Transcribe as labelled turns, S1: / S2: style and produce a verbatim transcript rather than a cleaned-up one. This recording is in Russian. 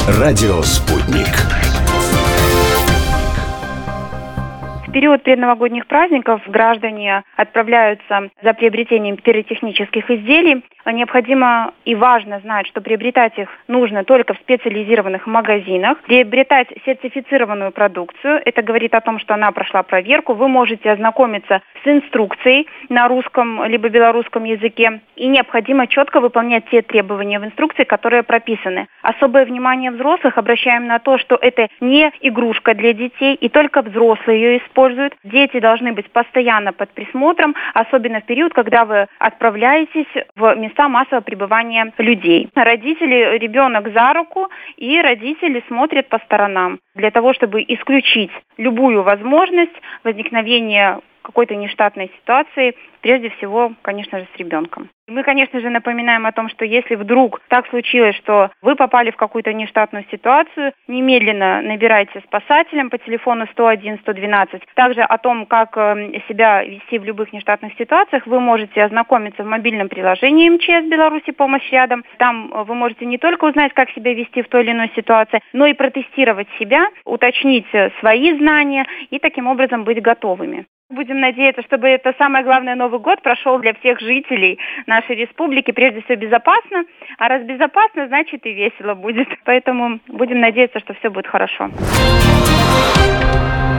S1: Радио «Спутник».
S2: В период предновогодних праздников граждане отправляются за приобретением пиротехнических изделий. Необходимо и важно знать, что приобретать их нужно только в специализированных магазинах. Приобретать сертифицированную продукцию, это говорит о том, что она прошла проверку. Вы можете ознакомиться с инструкцией на русском либо белорусском языке. И необходимо четко выполнять те требования в инструкции, которые прописаны. Особое внимание взрослых обращаем на то, что это не игрушка для детей, и только взрослые ее используют. Дети должны быть постоянно под присмотром, особенно в период, когда вы отправляетесь в места массового пребывания людей. Родители, ребенок за руку, и родители смотрят по сторонам для того, чтобы исключить любую возможность возникновения какой-то нештатной ситуации, прежде всего, конечно же, с ребенком. Мы, конечно же, напоминаем о том, что если вдруг так случилось, что вы попали в какую-то нештатную ситуацию, немедленно набирайте спасателям по телефону сто один сто двенадцать. Также о том, как себя вести в любых нештатных ситуациях, вы можете ознакомиться в мобильном приложении МЧС Беларуси «Помощь рядом». Там вы можете не только узнать, как себя вести в той или иной ситуации, но и протестировать себя, уточнить свои знания и таким образом быть готовыми. Будем надеяться, чтобы это самое главное Новый год прошел для всех жителей нашей республики прежде всего безопасно. А раз безопасно, значит и весело будет. Поэтому будем надеяться, что все будет хорошо.